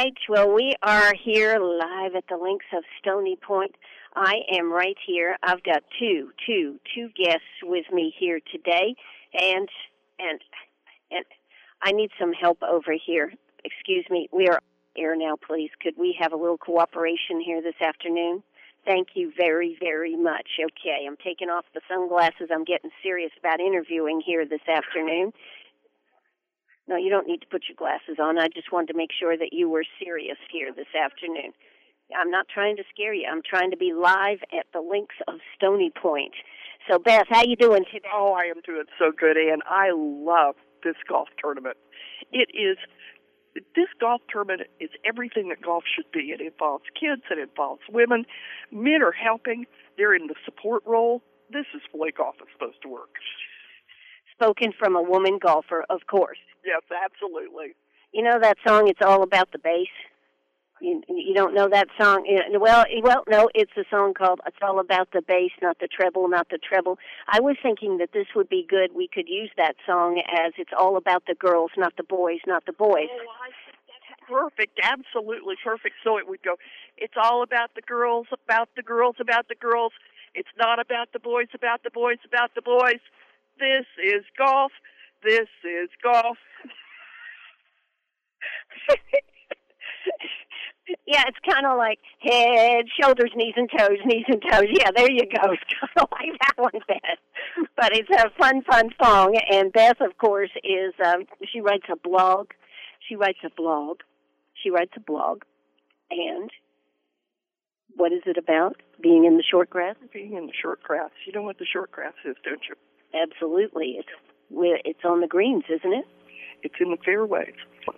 right. Well, we are here live at the links of Stony Point. I am right here. I've got two guests with me here today, and I need some help over here. Excuse me. We are on air now, please. Could we have a little cooperation here this afternoon? Thank you very, very much. Okay, I'm taking off the sunglasses. I'm getting serious about interviewing here this afternoon. No, you don't need to put your glasses on. I just wanted to make sure that you were serious here this afternoon. I'm not trying to scare you. I'm trying to be live at the links of Stony Point. So, Beth, how you doing today? Oh, I am doing so good, Ann. I love this golf tournament. This golf tournament is everything that golf should be. It involves kids. It involves women. Men are helping. They're in the support role. This is the way golf is supposed to work. Spoken from a woman golfer, of course. Yes, absolutely. You know that song, It's All About the Bass? You don't know that song? Well, no, it's a song called It's All About the Bass, not the treble, not the treble. I was thinking that this would be good. We could use that song as It's All About the Girls, not the boys, not the boys. Oh, I think that's perfect, absolutely perfect. So it would go, it's all about the girls, about the girls, about the girls. It's not about the boys, about the boys, about the boys. This is golf. This is golf. Yeah, it's kind of like head, shoulders, knees and toes, knees and toes. Yeah, there you go. It's kind of like that one, Beth. But it's a fun song. And Beth, of course, is she writes a blog. And what is it about? Being in the short grass? Being in the short grass. You know what the short grass is, don't you? Absolutely. It's on the greens, isn't it? It's in the fairways.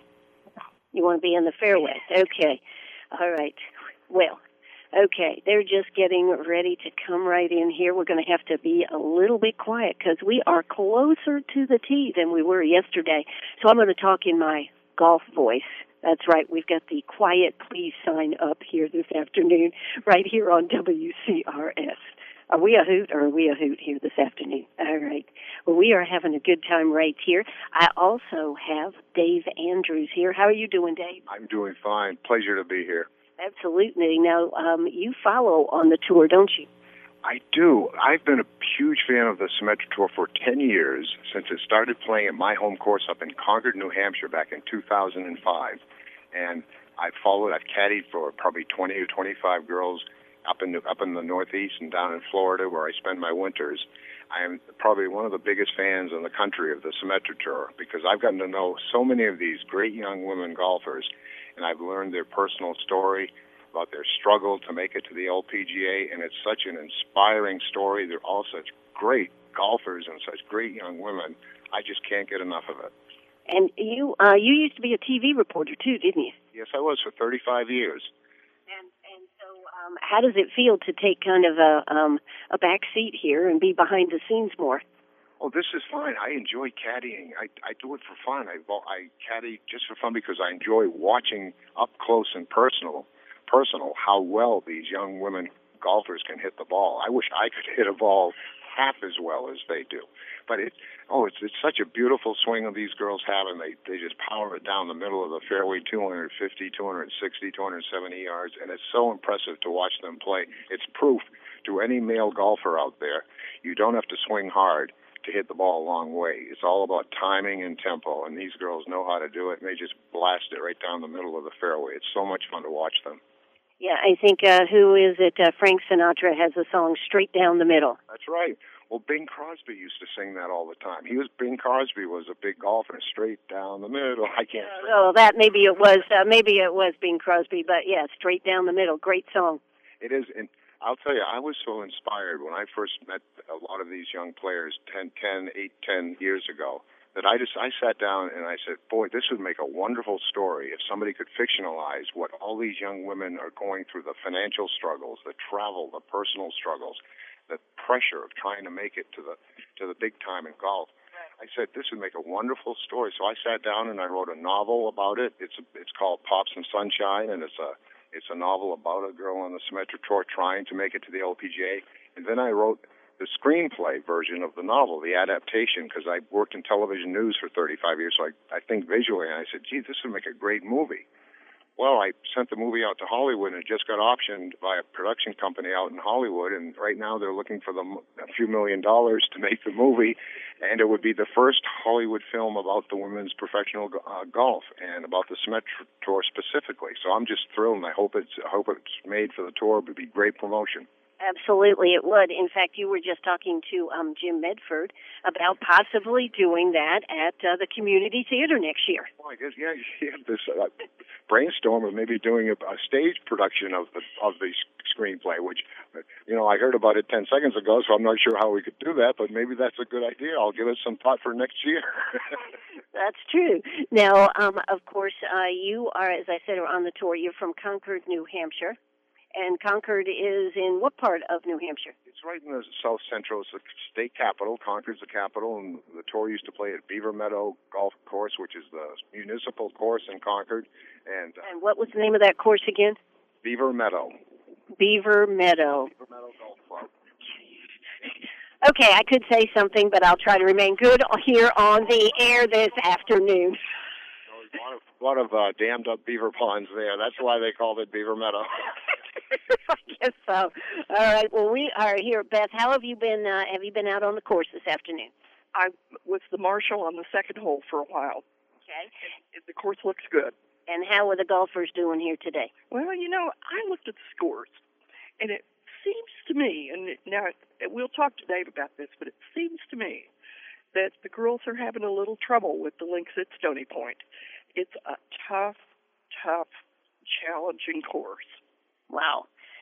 You want to be in the fairways. Okay. All right. Well, okay. They're just getting ready to come right in here. We're going to have to be a little bit quiet because we are closer to the tee than we were yesterday. So I'm going to talk in my golf voice. That's right. We've got the quiet please sign up here this afternoon right here on WCRS. Are we a hoot or are we a hoot here this afternoon? All right. Well, we are having a good time right here. I also have Dave Andrews here. How are you doing, Dave? I'm doing fine. Pleasure to be here. Absolutely. Now, you follow on the tour, don't you? I do. I've been a huge fan of the Symetra Tour for 10 years, since it started playing at my home course up in Concord, New Hampshire back in 2005. And I've caddied for probably 20 or 25 girls up in the Northeast and down in Florida, where I spend my winters. I am probably one of the biggest fans in the country of the Symetra Tour because I've gotten to know so many of these great young women golfers, and I've learned their personal story about their struggle to make it to the LPGA, and it's such an inspiring story. They're all such great golfers and such great young women. I just can't get enough of it. And you used to be a TV reporter too, didn't you? Yes, I was for 35 years. And so, how does it feel to take kind of a back seat here and be behind the scenes more? Oh, this is fine. I enjoy caddying. I do it for fun. I caddy just for fun because I enjoy watching up close and personal how well these young women golfers can hit the ball. I wish I could hit a ball half as well as they do. But it's such a beautiful swing that these girls have, and they just power it down the middle of the fairway, 250, 260, 270 yards, and it's so impressive to watch them play. It's proof to any male golfer out there, you don't have to swing hard to hit the ball a long way. It's all about timing and tempo, and these girls know how to do it, and they just blast it right down the middle of the fairway. It's so much fun to watch them. Yeah, I think, Frank Sinatra has a song, Straight Down the Middle. That's right. Well, Bing Crosby used to sing that all the time. Bing Crosby was a big golfer, straight down the middle. I can't. Oh, that maybe it was Bing Crosby, but yeah, Straight Down the Middle, great song. It is, and I'll tell you, I was so inspired when I first met a lot of these young players 10 years ago that I sat down and I said, boy, this would make a wonderful story if somebody could fictionalize what all these young women are going through, the financial struggles, the travel, the personal struggles, the pressure of trying to make it to the big time in golf. Right. I said this would make a wonderful story. So I sat down and I wrote a novel about it. It's called Pops and Sunshine, and it's a novel about a girl on the Symetra Tour trying to make it to the LPGA. And then I wrote the screenplay version of the novel, the adaptation, because I worked in television news for 35 years, so I think visually, and I said, gee, this would make a great movie. Well, I sent the movie out to Hollywood, and it just got optioned by a production company out in Hollywood, and right now they're looking for a few $1 million to make the movie, and it would be the first Hollywood film about the women's professional golf and about the Symetra Tour specifically. So I'm just thrilled, and I hope it's made for the tour. It would be great promotion. Absolutely, it would. In fact, you were just talking to Jim Medford about possibly doing that at the community theater next year. Well, I guess you have this brainstorm of maybe doing a stage production of the screenplay, which I heard about it 10 seconds ago, so I'm not sure how we could do that, but maybe that's a good idea. I'll give it some thought for next year. That's true. Now, of course, you are, as I said, on the tour. You're from Concord, New Hampshire. And Concord is in what part of New Hampshire? It's right in the south central. It's the state capital. Concord's the capital, and the tour used to play at Beaver Meadow Golf Course, which is the municipal course in Concord. And what was the name of that course again? Beaver Meadow. Beaver Meadow. Beaver Meadow Golf Club. Okay, I could say something, but I'll try to remain good here on the air this afternoon. A lot of dammed up beaver ponds there. That's why they called it Beaver Meadow. I guess so. All right. Well, we are here. Beth, how have you been? Have you been out on the course this afternoon? I was the marshal on the second hole for a while. Okay. And the course looks good. And how are the golfers doing here today? Well, I looked at the scores, and it seems to me, and now we'll talk to Dave about this, but it seems to me that the girls are having a little trouble with the links at Stony Point. It's a tough, challenging course. Wow.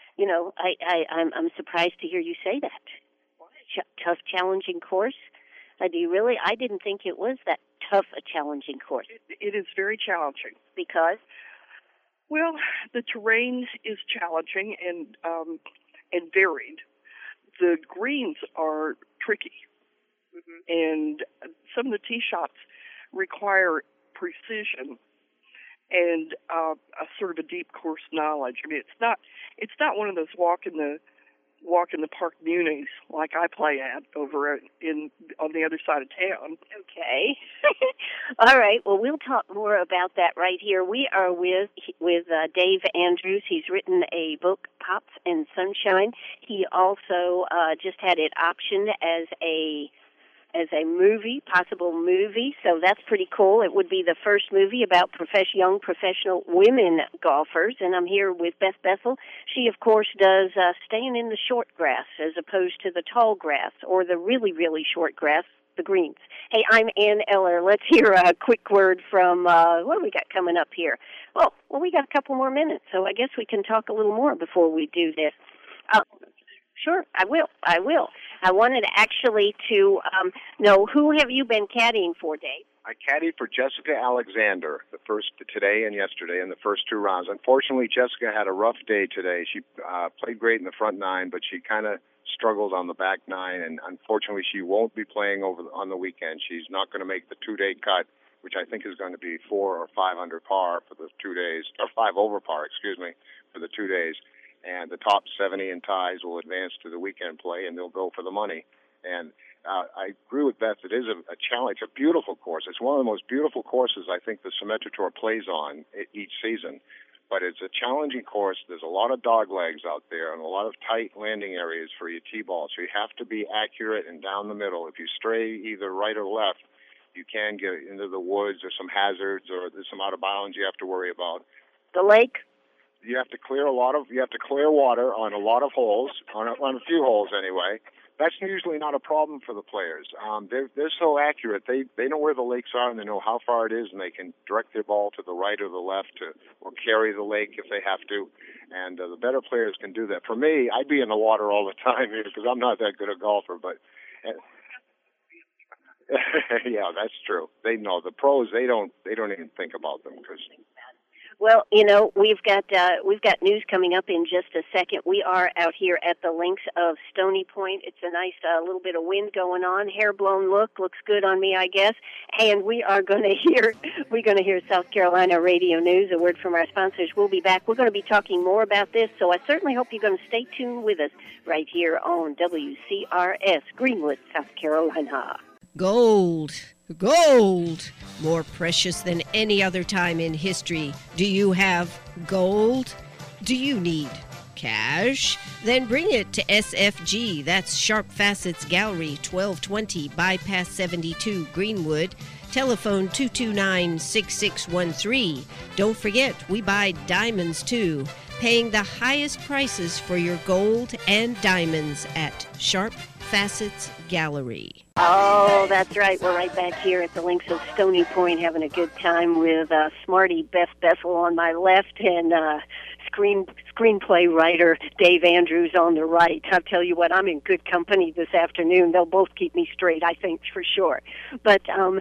I'm surprised to hear you say that. Tough, challenging course? Do you really? I didn't think it was that tough a challenging course. It is very challenging. Because? Well, the terrain is challenging and varied. The greens are tricky. Mm-hmm. And some of the tee shots require precision and a sort of a deep course knowledge. I mean, it's not one of those walk in the park munis like I play at over on the other side of town. Okay. All right. Well, we'll talk more about that right here. We are with Dave Andrews. He's written a book, Pops and Sunshine. He also just had it optioned as a movie, possible movie, so that's pretty cool. It would be the first movie about young professional women golfers, and I'm here with Beth Bethel. She, of course, does staying in the short grass as opposed to the tall grass or the really, really short grass, the greens. Hey, I'm Ann Eller. Let's hear a quick word from, what do we got coming up here? Oh, well, we got a couple more minutes, so I guess we can talk a little more before we do this. Sure, I will. I wanted actually to know, who have you been caddying for, Dave? I caddied for Jessica Alexander today and yesterday in the first two rounds. Unfortunately, Jessica had a rough day today. She played great in the front nine, but she kind of struggled on the back nine, and unfortunately she won't be playing on the weekend. She's not going to make the 2-day cut, which I think is going to be 4 or 5 under par for the 2 days, or 5 over par, for the 2 days. And the top 70 in ties will advance to the weekend play, and they'll go for the money. And I agree with Beth. It is a challenge. It's a beautiful course. It's one of the most beautiful courses I think the Symetra Tour plays on each season. But it's a challenging course. There's a lot of dog legs out there and a lot of tight landing areas for your tee ball. So you have to be accurate and down the middle. If you stray either right or left, you can get into the woods or some hazards, or there's some out of bounds you have to worry about. The lake? You have to clear water on a lot of holes, on a few holes anyway. That's usually not a problem for the players. They're so accurate. They know where the lakes are, and they know how far it is, and they can direct their ball to the right or the left or carry the lake if they have to. And the better players can do that. For me, I'd be in the water all the time here because I'm not that good a golfer. But yeah, that's true. They know the pros. They don't even think about them because. Well, we've got news coming up in just a second. We are out here at the links of Stony Point. It's a nice little bit of wind going on. Hair-blown looks good on me, I guess. And we are going to hear South Carolina Radio News. A word from our sponsors. We'll be back. We're going to be talking more about this, so I certainly hope you're going to stay tuned with us right here on WCRS, Greenwood, South Carolina. Gold. Gold, more precious than any other time in history. Do you have gold? Do you need cash? Then bring it to SFG. That's Sharp Facets Gallery, 1220 Bypass 72, Greenwood. Telephone 229-6613. Don't forget, we buy diamonds too. Paying the highest prices for your gold and diamonds at Sharp Facets Gallery. Oh, that's right. We're right back here at the links of Stony Point having a good time with Smarty Beth Bessel on my left and screenplay writer Dave Andrews on the right. I'll tell you what, I'm in good company this afternoon. They'll both keep me straight, I think, for sure. But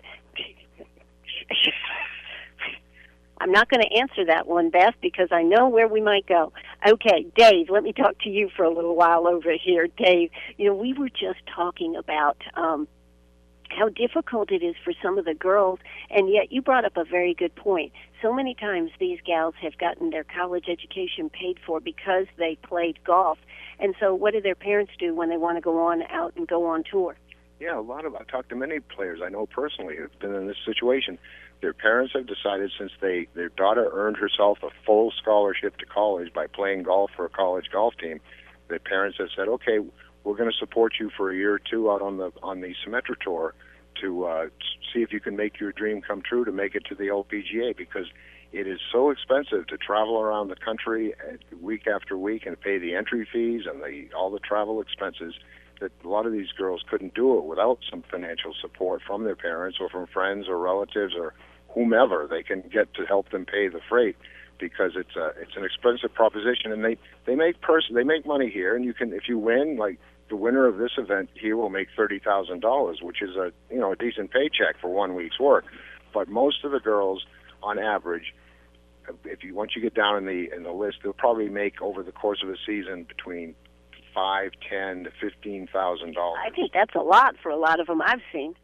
I'm not going to answer that one, Beth, because I know where we might go. Okay, Dave, let me talk to you for a little while over here. Dave, we were just talking about how difficult it is for some of the girls, and yet you brought up a very good point. So many times these gals have gotten their college education paid for because they played golf. And so what do their parents do when they want to go on out and go on tour? Yeah, I've talked to many players I know personally who've been in this situation. Their parents have decided, since their daughter earned herself a full scholarship to college by playing golf for a college golf team, their parents have said, okay, we're going to support you for a year or two out on the Symetra Tour to see if you can make your dream come true to make it to the LPGA, because it is so expensive to travel around the country week after week and pay the entry fees and all the travel expenses, that a lot of these girls couldn't do it without some financial support from their parents or from friends or relatives or whomever they can get to help them pay the freight, because it's an expensive proposition, and they make money here, and if you win, like the winner of this event here will make $30,000, which is a decent paycheck for 1 week's work. But most of the girls, on average, once you get down in the list, they'll probably make over the course of a season between $5,000, $10,000 to $15,000. I think that's a lot for a lot of them I've seen.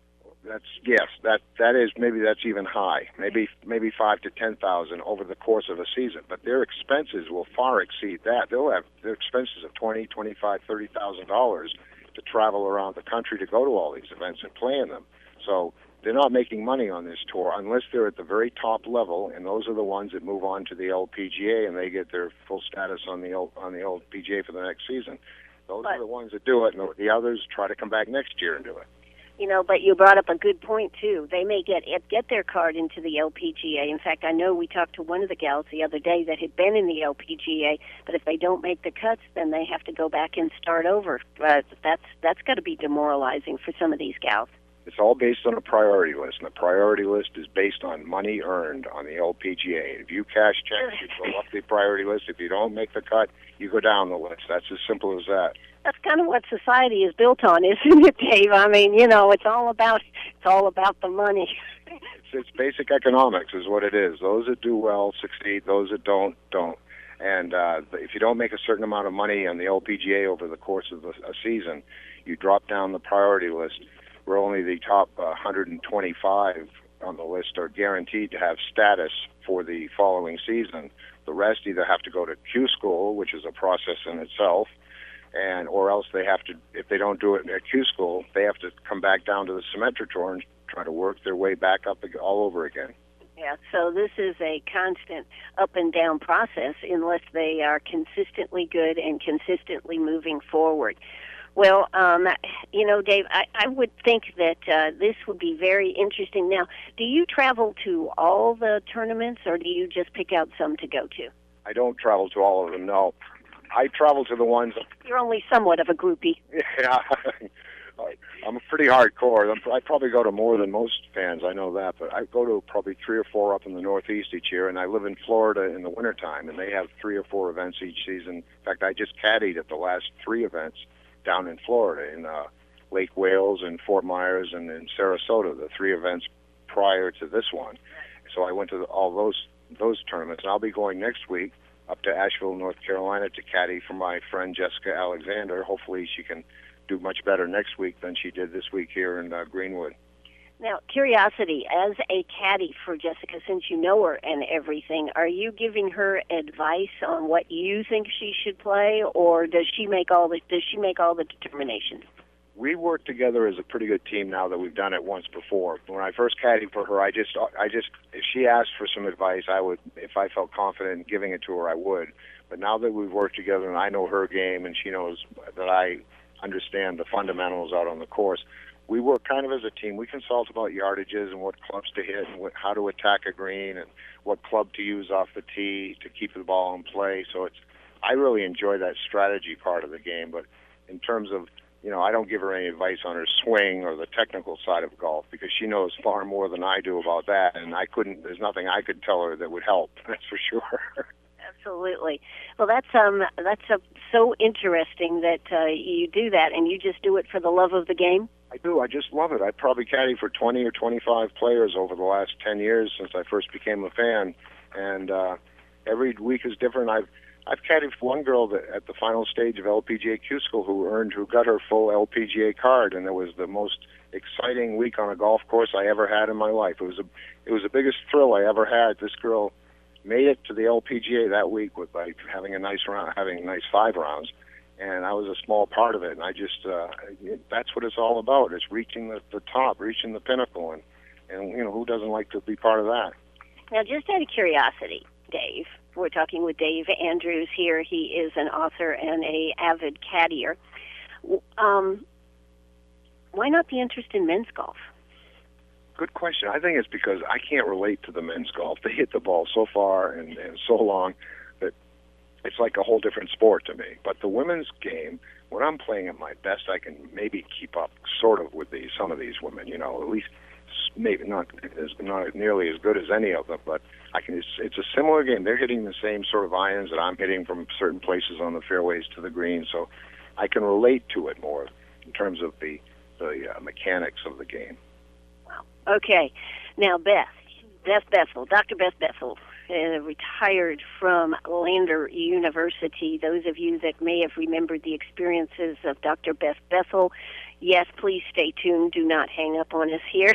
That's even high. Maybe $5,000 to $10,000 over the course of a season. But their expenses will far exceed that. They'll have their expenses of $20,000, $25,000, $30,000 to travel around the country to go to all these events and play in them. So they're not making money on this tour unless they're at the very top level, and those are the ones that move on to the LPGA and they get their full status on the LPGA for the next season. Those are the ones that do it, and the others try to come back next year and do it. But you brought up a good point, too. They may get their card into the LPGA. In fact, I know we talked to one of the gals the other day that had been in the LPGA, but if they don't make the cuts, then they have to go back and start over. That's got to be demoralizing for some of these gals. It's all based on a priority list, and the priority list is based on money earned on the LPGA. If you cash checks, you go up the priority list. If you don't make the cut, you go down the list. That's as simple as that. That's kind of what society is built on, isn't it, Dave? I mean, it's all about the money. It's basic economics is what it is. Those that do well succeed. Those that don't. And if you don't make a certain amount of money on the LPGA over the course of a season, you drop down the priority list. Where only the top 125 on the list are guaranteed to have status for the following season. The rest either have to go to Q School, which is a process in itself, or else they have to, if they don't do it at Q School, they have to come back down to the Symetra Tour and try to work their way back up all over again. Yeah, so this is a constant up and down process unless they are consistently good and consistently moving forward. Well, Dave, I would think that this would be very interesting. Now, do you travel to all the tournaments, or do you just pick out some to go to? I don't travel to all of them, no. I travel to the ones... You're only somewhat of a groupie. Yeah, I'm pretty hardcore. I probably go to more than most fans, I know that, but I go to probably 3 or 4 up in the Northeast each year, and I live in Florida in the wintertime, and they have 3 or 4 events each season. In fact, I just caddied at the last 3 events down in Florida, in Lake Wales and Fort Myers and in Sarasota, the 3 events prior to this one. So I went to all those tournaments, and I'll be going next week up to Asheville, North Carolina to caddy for my friend Jessica Alexander. Hopefully she can do much better next week than she did this week here in Greenwood. Now, curiosity, as a caddy for Jessica, since you know her and everything, are you giving her advice on what you think she should play, or does she make all the determinations? we work together as a pretty good team now that we've done it once before. When I first caddied for her, I just if she asked for some advice, I would, if I felt confident in giving it to her, I would. But now that we've worked together and I know her game and she knows that I understand the fundamentals out on the course, we work kind of as a team. We consult about yardages and what clubs to hit and how to attack a green and what club to use off the tee to keep the ball in play. So I really enjoy that strategy part of the game. But in terms of, I don't give her any advice on her swing or the technical side of golf because she knows far more than I do about that, and there's nothing I could tell her that would help. That's for sure. Absolutely. Well, that's so interesting that you do that, and you just do it for the love of the game. I do. I just love it. I probably caddied for 20 or 25 players over the last 10 years since I first became a fan, and every week is different. I've caddied for one girl at the final stage of LPGA Q School who got her full LPGA card, and it was the most exciting week on a golf course I ever had in my life. It was the biggest thrill I ever had. This girl made it to the LPGA that week by having a nice 5 rounds, and I was a small part of it. And I just that's what it's all about. It's reaching the top, reaching the pinnacle, and who doesn't like to be part of that? Now, just out of curiosity, Dave, we're talking with Dave Andrews here. He is an author and a avid caddier. Why not the interest in men's golf? Good question. I think it's because I can't relate to the men's golf. They hit the ball so far and so long that it's like a whole different sport to me. But the women's game, when I'm playing at my best, I can maybe keep up sort of with some of these women. At least maybe not nearly as good as any of them, but I can. It's a similar game. They're hitting the same sort of irons that I'm hitting from certain places on the fairways to the green, so I can relate to it more in terms of the mechanics of the game. Okay. Now, Beth Bessel, Dr. Beth Bessel, retired from Lander University. Those of you that may have remembered the experiences of Dr. Beth Bessel, yes, please stay tuned. Do not hang up on us here.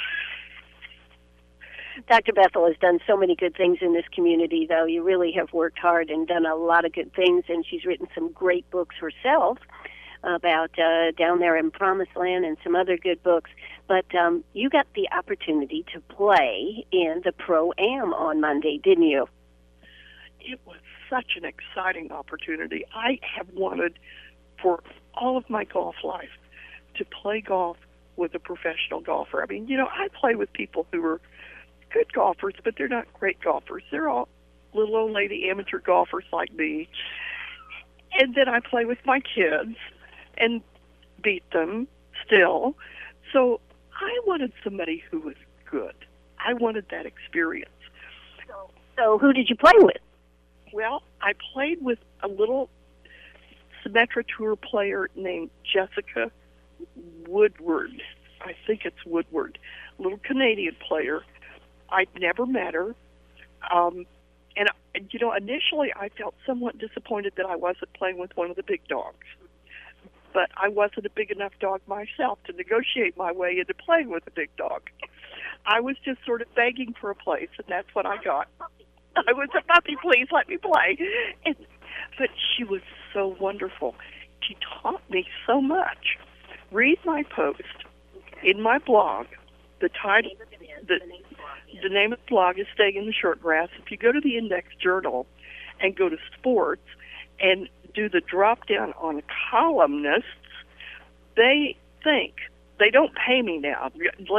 Dr. Bethel has done so many good things in this community, though. You really have worked hard and done a lot of good things, and she's written some great books herself about down there in Promised Land and some other good books. But you got the opportunity to play in the Pro-Am on Monday, didn't you? It was such an exciting opportunity. I have wanted for all of my golf life to play golf with a professional golfer. I mean, I play with people who are good golfers, but they're not great golfers. They're all little old lady amateur golfers like me. And then I play with my kids and beat them still. So I wanted somebody who was good. I wanted that experience. So who did you play with? Well, I played with a little Symetra Tour player named Jessica Woodward. I think it's Woodward. A little Canadian player. I'd never met her. And initially I felt somewhat disappointed that I wasn't playing with one of the big dogs. But I wasn't a big enough dog myself to negotiate my way into playing with a big dog. I was just sort of begging for a place, and that's what I got. I was a puppy, please let me play. But she was so wonderful. She taught me so much. Read my post in my blog. The title, the name of the blog is Staying in the Short Grass. If you go to the Index Journal and go to sports and do the drop down on columnists, they don't pay me now.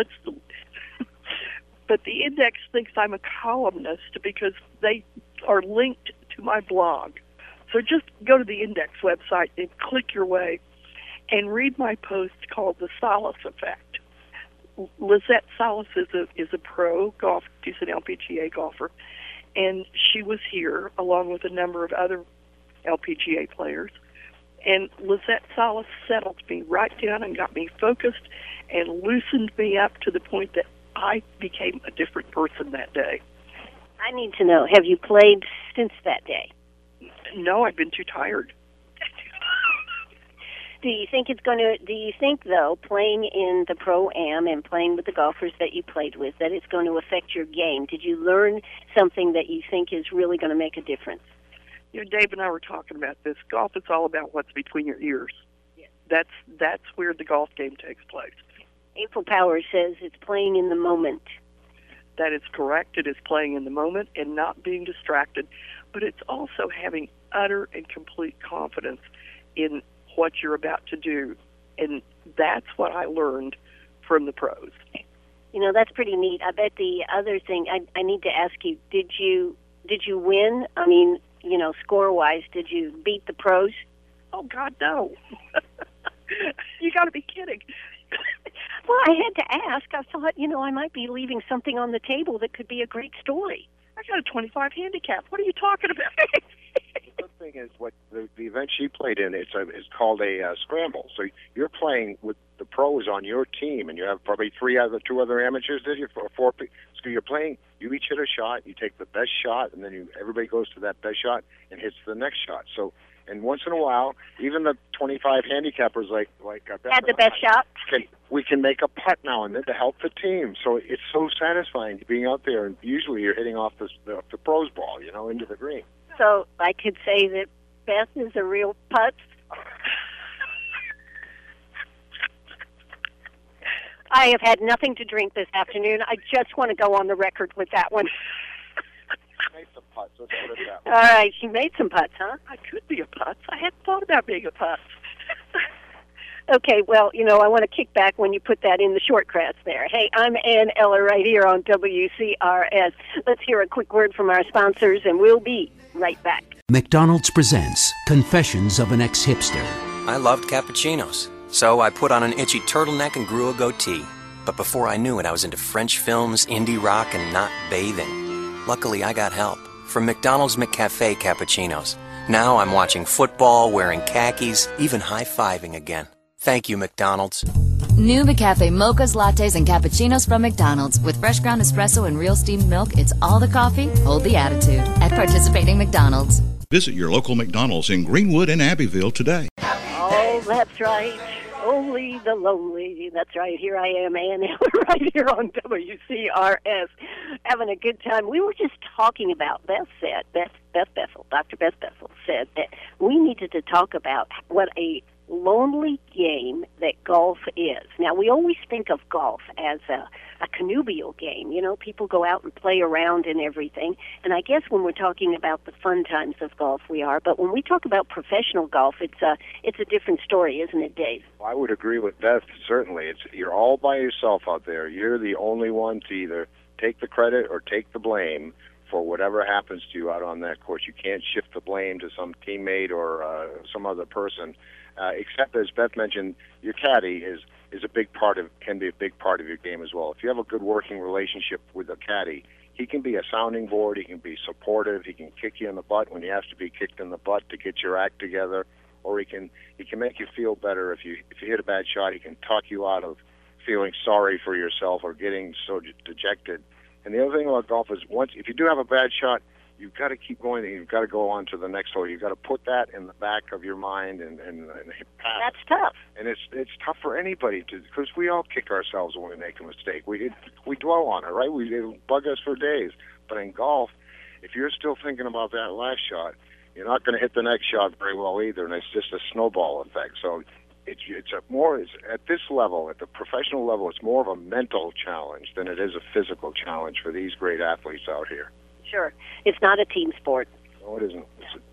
But the Index thinks I'm a columnist because they are linked to my blog. So just go to the Index website and click your way and read my post called The Salas Effect. Lizette Salas is a pro golf. She's an LPGA golfer, and she was here along with a number of other LPGA players. And Lizette Salas settled me right down and got me focused and loosened me up to the point that I became a different person that day. I need to know, have you played since that day? No, I've been too tired. Do you think, though, playing in the Pro-Am and playing with the golfers that you played with, that it's going to affect your game? Did you learn something that you think is really going to make a difference? Dave and I were talking about this. Golf is all about what's between your ears. Yes. That's where the golf game takes place. April Power says it's playing in the moment. That is correct. It is playing in the moment and not being distracted, but it's also having utter and complete confidence in what you're about to do, and that's what I learned from the pros. You know, that's pretty neat. I bet the other thing I need to ask you, did you win? I mean, you know, score-wise, did you beat the pros? Oh, God, no. You got to be kidding. Well, I had to ask. I thought, you know, I might be leaving something on the table that could be a great story. I got a 25 handicap. What are you talking about? The good thing is what the event she played in, it's called a scramble. So you're playing with the pros on your team, and you have probably two other amateurs, did you? Four. So you're playing, you each hit a shot, you take the best shot, and then everybody goes to that best shot and hits the next shot. So, and once in a while, even the 25 handicappers like had the best shot. We can make a putt now and then to help the team. So it's so satisfying being out there, and usually you're hitting off the pros ball, you know, into the green. So I could say that Beth is a real putt. I have had nothing to drink this afternoon. I just want to go on the record with that one. Made some putts. Let's put it that way. All right, she made some putts, huh? I could be a putz. I hadn't thought about being a putz. Okay, well, you know, I want to kick back when you put that in the short grass there. Hey, I'm Ann Eller right here on WCRS. Let's hear a quick word from our sponsors, and we'll be right back. McDonald's presents Confessions of an Ex-Hipster. I loved cappuccinos, so I put on an itchy turtleneck and grew a goatee. But before I knew it, I was into French films, indie rock, and not bathing. Luckily, I got help from McDonald's McCafe cappuccinos. Now I'm watching football, wearing khakis, even high-fiving again. Thank you, McDonald's. New McCafe mochas, lattes, and cappuccinos from McDonald's. With fresh ground espresso and real steamed milk, it's all the coffee, hold the attitude. At participating McDonald's. Visit your local McDonald's in Greenwood and Abbeville today. Oh, that's right. Only the lonely. That's right. Here I am, Ann Eller, right here on WCRS, having a good time. We were just talking about, Beth Bethel, Dr. Beth Bethel said that we needed to talk about what a lonely game that golf is. Now, we always think of golf as a connubial game. You know, people go out and play around and everything. And I guess when we're talking about the fun times of golf, we are. But when we talk about professional golf, it's a different story, isn't it, Dave? I would agree with Beth, certainly. You're all by yourself out there. You're the only one to either take the credit or take the blame for whatever happens to you out on that course. You can't shift the blame to some teammate or some other person. Except, as Beth mentioned, your caddy can be a big part of your game as well. If you have a good working relationship with a caddy, he can be a sounding board, he can be supportive, he can kick you in the butt when you have to be kicked in the butt to get your act together, or he can make you feel better if you hit a bad shot. He can talk you out of feeling sorry for yourself or getting so dejected. And the other thing about golf is if you do have a bad shot, you've got to keep going. You've got to go on to the next hole. You've got to put that in the back of your mind and pass. That's tough. And it's tough for anybody because we all kick ourselves when we make a mistake. We dwell on it, right? It'll bug us for days. But in golf, if you're still thinking about that last shot, you're not going to hit the next shot very well either, and it's just a snowball effect. So it's at this level, at the professional level, it's more of a mental challenge than it is a physical challenge for these great athletes out here. Sure. It's not a team sport. No, it isn't.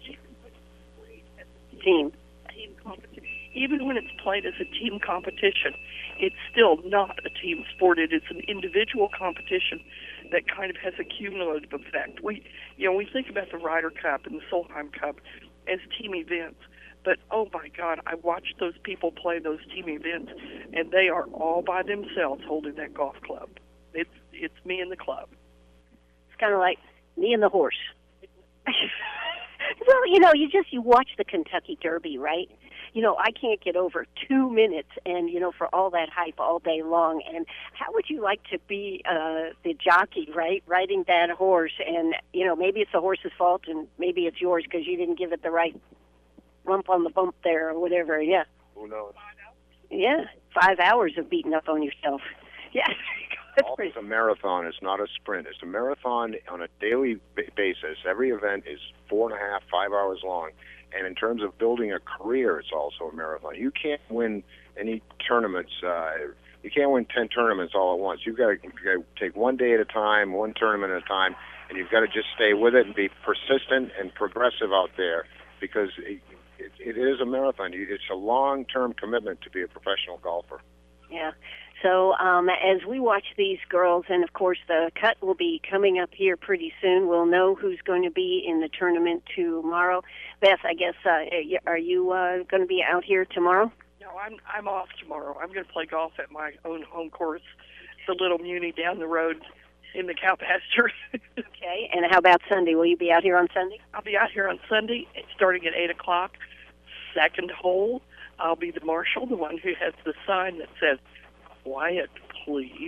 Team competition. Even when it's played as a team competition, it's still not a team sport. It is an individual competition that kind of has a cumulative effect. We think about the Ryder Cup and the Solheim Cup as team events, but oh my God, I watched those people play those team events, and they are all by themselves holding that golf club. It's me and the club. It's kind of like me and the horse. Well, you watch the Kentucky Derby, right? I can't get over 2 minutes and, for all that hype all day long. And how would you like to be the jockey, right, riding that horse? And, maybe it's the horse's fault and maybe it's yours because you didn't give it the right rump on the bump there or whatever, yeah. Who knows? Yeah, 5 hours of beating up on yourself. Yeah. Golf is a marathon. It's not a sprint. It's a marathon on a daily basis. Every event is 4.5, 5 hours long. And in terms of building a career, it's also a marathon. You can't win any tournaments. You can't win 10 tournaments all at once. You've got to take one day at a time, one tournament at a time, and you've got to just stay with it and be persistent and progressive out there, because it is a marathon. It's a long-term commitment to be a professional golfer. Yeah. So as we watch these girls, and of course the cut will be coming up here pretty soon, we'll know who's going to be in the tournament tomorrow. Beth, I guess, are you going to be out here tomorrow? No, I'm off tomorrow. I'm going to play golf at my own home course, the Little Muni down the road in the cow pasture. Okay, and how about Sunday? Will you be out here on Sunday? I'll be out here on Sunday. It's starting at 8 o'clock. Second hole, I'll be the marshal, the one who has the sign that says, "Quiet, please."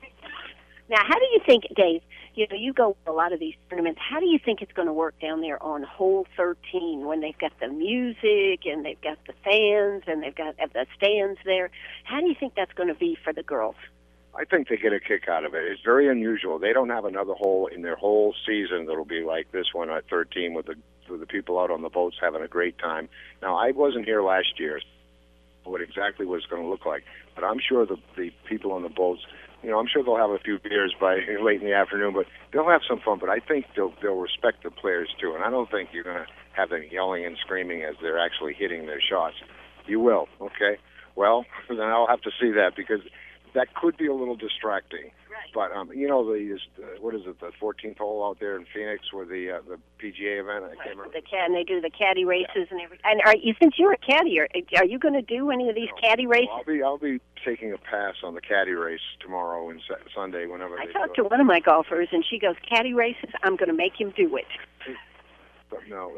Now, how do you think, Dave, you go to a lot of these tournaments, how do you think it's going to work down there on hole 13 when they've got the music and they've got the fans and they've got the stands there? How do you think that's going to be for the girls? I think they get a kick out of it. It's very unusual. They don't have another hole in their whole season that'll be like this one at 13 with the people out on the boats having a great time. Now, I wasn't here last year, what exactly was going to look like, but I'm sure the people on the boats, I'm sure they'll have a few beers by late in the afternoon, but they'll have some fun. But I think they'll respect the players too, and I don't think you're going to have them yelling and screaming as they're actually hitting their shots. You will, okay? Well, then I'll have to see that, because that could be a little distracting. Right. But what is it? The 14th hole out there in Phoenix, where the PGA event. I can't remember. And they do the caddy races and everything. And since you're a caddy, are you going to do any of these caddy races? Well, I'll be taking a pass on the caddy race tomorrow and Sunday, whenever. I talked to one of my golfers, and she goes, "Caddy races, I'm going to make him do it." But no,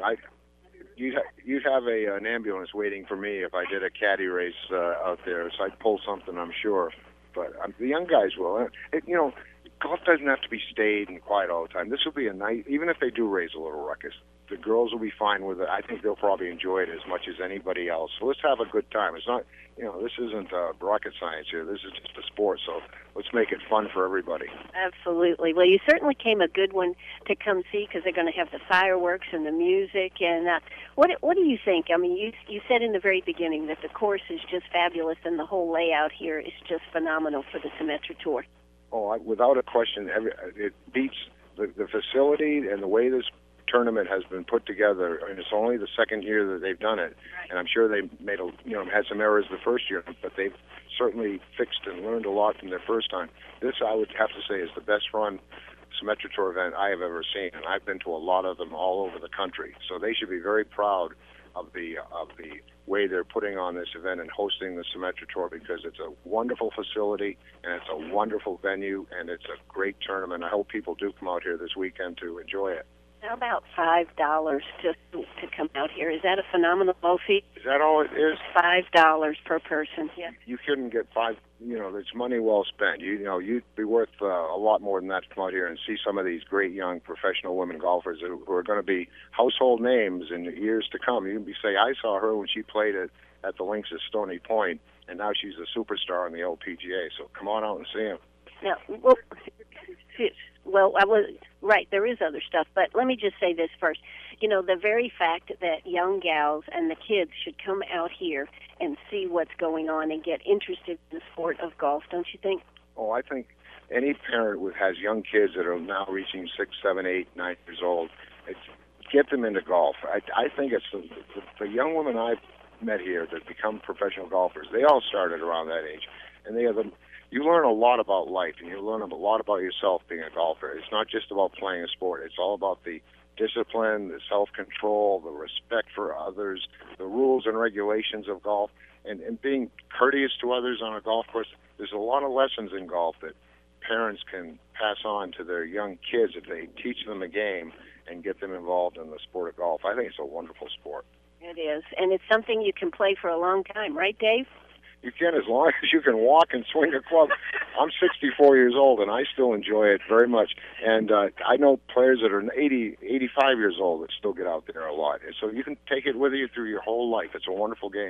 you'd have an ambulance waiting for me if I did a caddy race out there. So I'd pull something, I'm sure. But the young guys will. Golf doesn't have to be staid and quiet all the time. This will be a night, even if they do raise a little ruckus, the girls will be fine with it. I think they'll probably enjoy it as much as anybody else. So let's have a good time. It's not, this isn't rocket science here. This is just a sport. So let's make it fun for everybody. Absolutely. Well, you certainly came a good one to come see, because they're going to have the fireworks and the music. And what do you think? I mean, you said in the very beginning that the course is just fabulous, and the whole layout here is just phenomenal for the Symetra Tour. Oh, without a question, it beats the facility and the way this tournament has been put together. And it's only the second year that they've done it, right. And I'm sure they made had some errors the first year, but they've certainly fixed and learned a lot from their first time. This, I would have to say, is the best run Symetra Tour event I have ever seen, and I've been to a lot of them all over the country. So they should be very proud of the way they're putting on this event and hosting the Symetra Tour, because it's a wonderful facility and it's a wonderful venue and it's a great tournament. I hope people do come out here this weekend to enjoy it. How about $5 just to come out here? Is that a phenomenal low fee? Is that all it is? $5 per person. Yeah. You couldn't get $5. It's money well spent. You'd be worth a lot more than that to come out here and see some of these great young professional women golfers who are going to be household names in years to come. You can say, I saw her when she played at the links at Stony Point, and now she's a superstar on the LPGA. So come on out and see them. Now, well, I was right. There is other stuff, but let me just say this first. The very fact that young gals and the kids should come out here and see what's going on and get interested in the sport of golf, don't you think? Oh, I think any parent who has young kids that are now reaching 6, 7, 8, 9 years old, get them into golf. I think it's the young women I've met here that become professional golfers. They all started around that age, and you learn a lot about life, and you learn a lot about yourself being a golfer. It's not just about playing a sport. It's all about the discipline, the self-control, the respect for others, the rules and regulations of golf, and being courteous to others on a golf course. There's a lot of lessons in golf that parents can pass on to their young kids if they teach them a game and get them involved in the sport of golf. I think it's a wonderful sport. It is, and it's something you can play for a long time, right, Dave? You can, as long as you can walk and swing a club. I'm 64 years old, and I still enjoy it very much. And I know players that are 80, 85 years old that still get out there a lot. And so you can take it with you through your whole life. It's a wonderful game.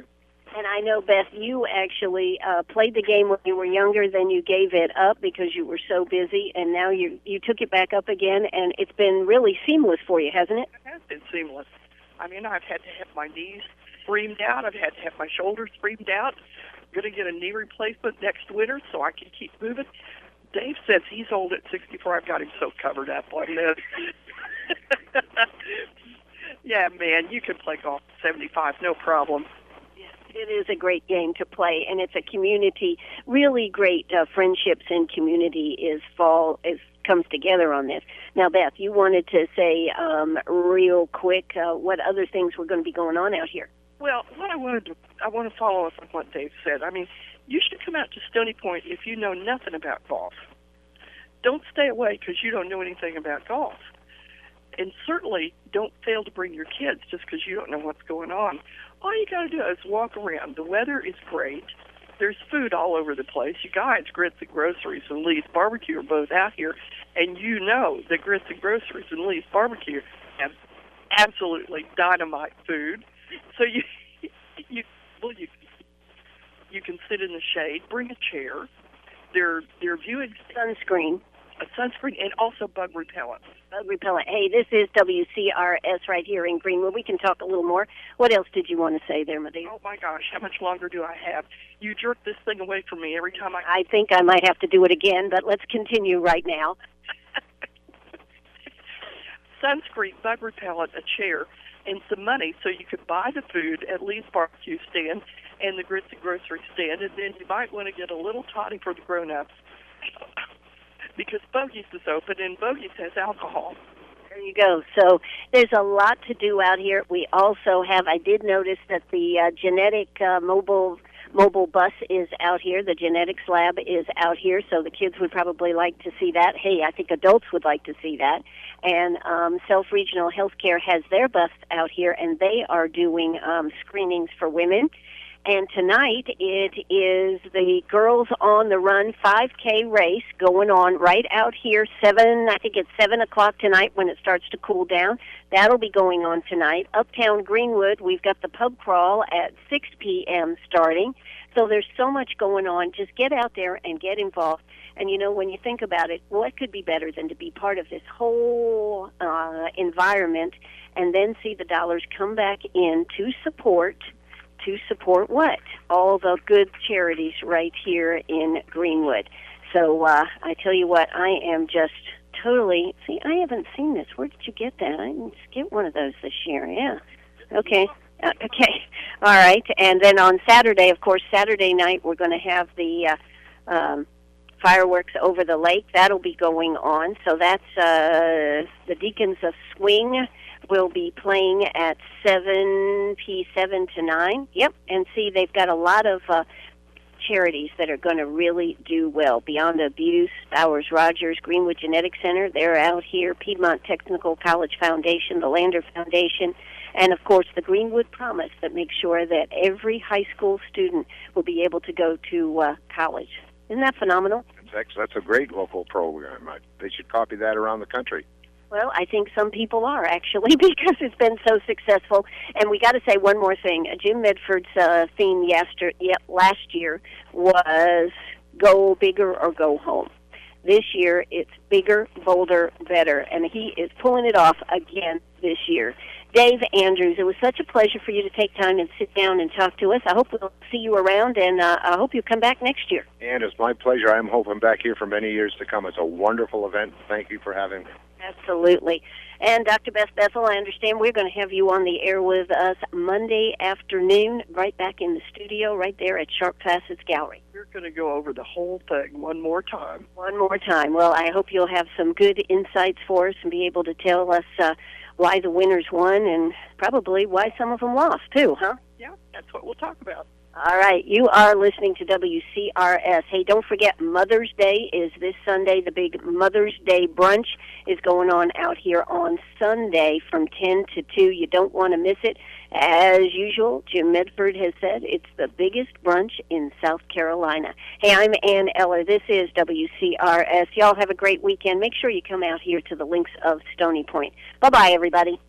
And I know, Beth, you actually played the game when you were younger, then you gave it up because you were so busy, and now you took it back up again, and it's been really seamless for you, hasn't it? It has been seamless. I mean, I've had to have my knees reamed out. I've had to have my shoulders reamed out. I'm going to get a knee replacement next winter so I can keep moving. Dave says he's old at 64. I've got him so covered up on this. Yeah, man, you can play golf at 75, no problem. It is a great game to play, and it's a community, really great friendships and community comes together on this. Now, Beth, you wanted to say real quick what other things were going to be going on out here. Well, I want to follow up on what Dave said. I mean, you should come out to Stony Point if you know nothing about golf. Don't stay away because you don't know anything about golf. And certainly don't fail to bring your kids just because you don't know what's going on. All you got to do is walk around. The weather is great. There's food all over the place. You guys, Grits and Groceries and Lee's Barbecue are both out here, and you know that Grits and Groceries and Lee's Barbecue have absolutely dynamite food. So you can sit in the shade, bring a chair. They're viewing sunscreen, and also bug repellent. Bug repellent. Hey, this is WCRS right here in Greenwood. We can talk a little more. What else did you want to say there, my dear? Oh my gosh, how much longer do I have? You jerk this thing away from me every time I think I might have to do it again, but let's continue right now. Sunscreen, bug repellent, a chair, and some money so you could buy the food at Lee's Barbecue stand and the Grits and Grocery stand, and then you might want to get a little toddy for the grown-ups because Bogies is open, and Bogies has alcohol. There you go. So there's a lot to do out here. We also have, I did notice that the genetic mobile bus is out here. The genetics lab is out here, so the kids would probably like to see that. Hey, I think adults would like to see that. And Self Regional Healthcare has their bus out here, and they are doing screenings for women. And tonight it is the Girls on the Run 5K race going on right out here. I think it's 7 o'clock tonight when it starts to cool down. That'll be going on tonight. Uptown Greenwood, we've got the pub crawl at 6 p.m. starting. So there's so much going on. Just get out there and get involved. And, you know, when you think about it, what could be better than to be part of this whole environment and then see the dollars come back in to support what? All the good charities right here in Greenwood. So I tell you what, I am just totally... See, I haven't seen this. Where did you get that? I didn't get one of those this year. Yeah. Okay. Okay. All right. And then on Saturday, of course, Saturday night, we're going to have the fireworks over the lake. That'll be going on. So that's the Deacons of Swing will be playing at 7 to 9. Yep, and see, they've got a lot of charities that are going to really do well. Beyond Abuse, Bowers Rogers, Greenwood Genetic Center, they're out here. Piedmont Technical College Foundation, the Lander Foundation, and, of course, the Greenwood Promise that makes sure that every high school student will be able to go to college. Isn't that phenomenal? That's a great local program. They should copy that around the country. Well, I think some people are, actually, because it's been so successful. And we got to say one more thing. Jim Medford's theme last year was go bigger or go home. This year, it's bigger, bolder, better. And he is pulling it off again this year. Dave Andrews, it was such a pleasure for you to take time and sit down and talk to us. I hope we'll see you around, and I hope you come back next year. And it's my pleasure. I'm hoping back here for many years to come. It's a wonderful event. Thank you for having me. Absolutely. And Dr. Beth Bethel, I understand we're going to have you on the air with us Monday afternoon, right back in the studio, right there at Sharp Facets Gallery. We're going to go over the whole thing one more time. One more time. Well, I hope you'll have some good insights for us and be able to tell us why the winners won and probably why some of them lost, too, huh? Yeah, that's what we'll talk about. All right, you are listening to WCRS. Hey, don't forget, Mother's Day is this Sunday. The big Mother's Day brunch is going on out here on Sunday from 10 to 2. You don't want to miss it. As usual, Jim Medford has said it's the biggest brunch in South Carolina. Hey, I'm Ann Eller. This is WCRS. Y'all have a great weekend. Make sure you come out here to the links of Stony Point. Bye-bye, everybody.